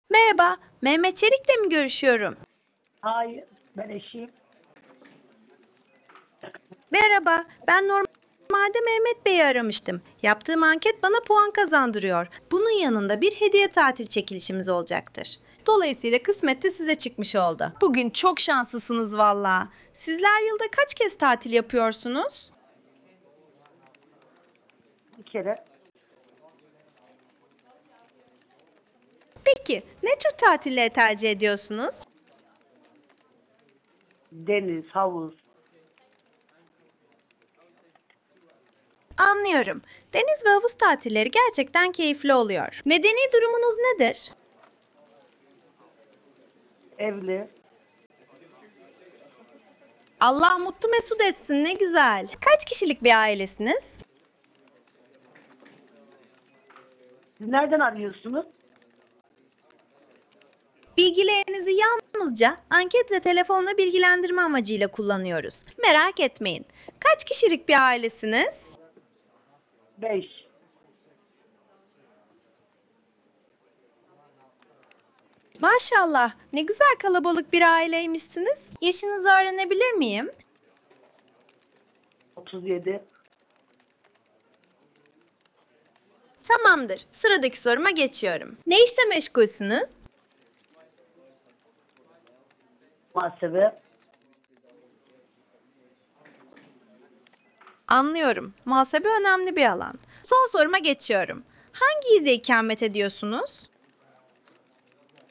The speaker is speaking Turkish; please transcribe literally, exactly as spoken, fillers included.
Merhaba, Mehmet Çelik'le mi görüşüyorum? Hayır, ben eşiyim. Merhaba, ben normalde Mehmet Bey'i aramıştım. Yaptığım anket bana puan kazandırıyor. Bunun yanında bir hediye tatil çekilişimiz olacaktır. Dolayısıyla kısmet de size çıkmış oldu. Bugün çok şanslısınız valla. Sizler yılda kaç kez tatil yapıyorsunuz? Bir kere Peki, ne tür tatilleri tercih ediyorsunuz? deniz, havuz, Anlıyorum. Deniz ve havuz tatilleri gerçekten keyifli oluyor. Medeni durumunuz nedir? evli, Allah mutlu mesut etsin, ne güzel. Kaç kişilik bir ailesiniz? siz nereden arıyorsunuz? Bilgilerinizi yalnızca anket ve telefonla bilgilendirme amacıyla kullanıyoruz. Merak etmeyin. Kaç kişilik bir ailesiniz? Beş. Maşallah, ne güzel kalabalık bir aileymişsiniz. Yaşınızı öğrenebilir miyim? Otuz yedi. Tamamdır. Sıradaki soruma geçiyorum. Ne işle meşgulsünüz? Muhasebe. Anlıyorum. Muhasebe önemli bir alan. Son soruma geçiyorum. Hangi ilde ikamet ediyorsunuz?